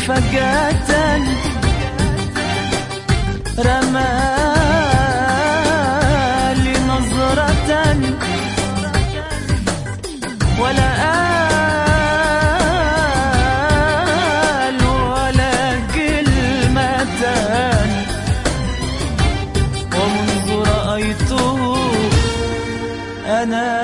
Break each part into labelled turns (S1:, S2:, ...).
S1: فجأة رمالي نظرة ولا قال ولا كلمة، ومنذ رأيته أنا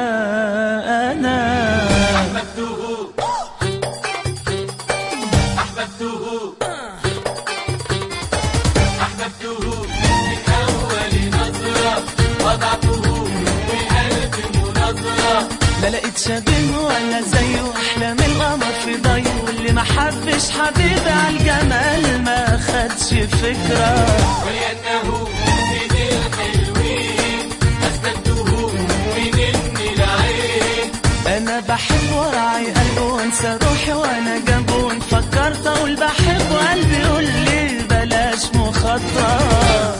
S2: أحببته من أول نظرة وضعته في ألف مناظرة.
S1: لا لقيت شبيه ولا زيه، أحلى من القمر في ضيه، واللي ما حبش حبيبي عالجمال ما خدش فكرة.
S2: ولأنه من الحلوين أثبته من العين.
S1: أنا بحب وراعي قلبه وانسى روحي وأنا جنبه، فكرت أقول بحب وقلبي يقول لي بلاش مخاطرة.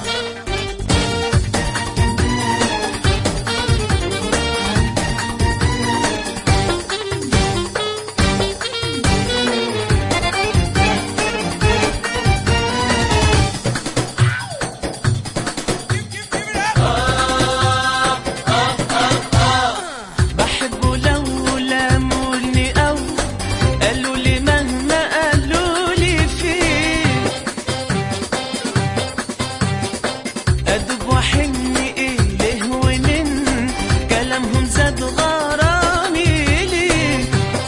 S1: أدب وحني إليه ونن كلامهم زاد غرامي ليه.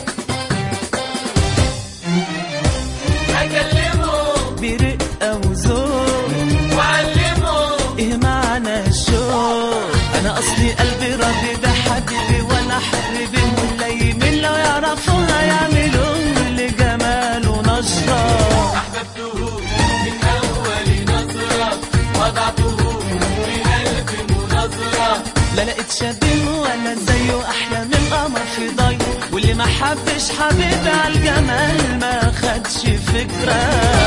S2: أكلمه
S1: برقة وذوق
S2: وأعلمه
S1: إيه معنى الشوق. أنا أصلي قلبي راضي بحبيبي وأنا حبيبي، ولا يمين لو يعرفوها يعملوا لجماله نشرة.
S2: أحببته من أول نظرة وضعته في ألف مناظرة.
S1: لا لقيت شبيه ولا زيه، أحلى من القمر في ضيه، واللي ما حبش حبيبي عالجمال ما خدش فكرة.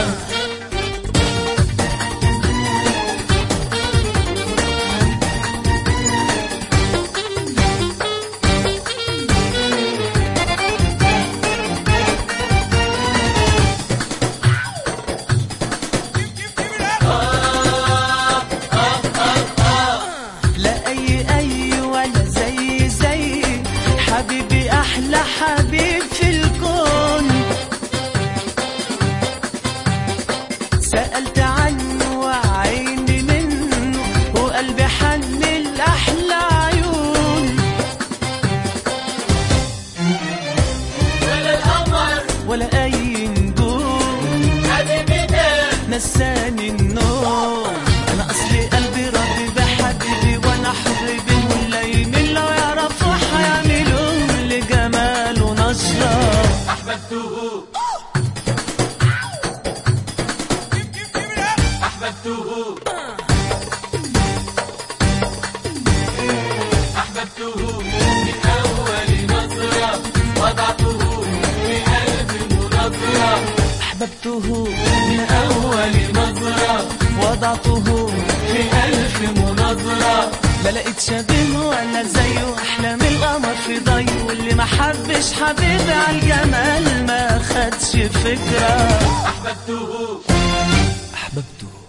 S1: حبيبي أحلى حبيب في الكون، سألت عنه وعيني منه وقلبي حن الأحلى عيون.
S2: ولا القمر
S1: ولا أي نجوم
S2: حبيبي ده
S1: نساني النوم. أنا أصلي قلبي راضي بحبيبي وأنا حبيبي، ولا يمين لو يعرفوا هيعملوا لجماله نشرة.
S2: أحببته أحببته أحببته من أول نظرة وضعته في ألف مناظرة.
S1: أحببته من أول نظرة وضعته
S2: في ألف مناظرة.
S1: لا لقيت شبيه ولا زيه، أحلى من القمر في ضيه، واللي ما حبش حبيبي عالجمال ما خدش فكرة.
S2: أحببته
S1: أحببته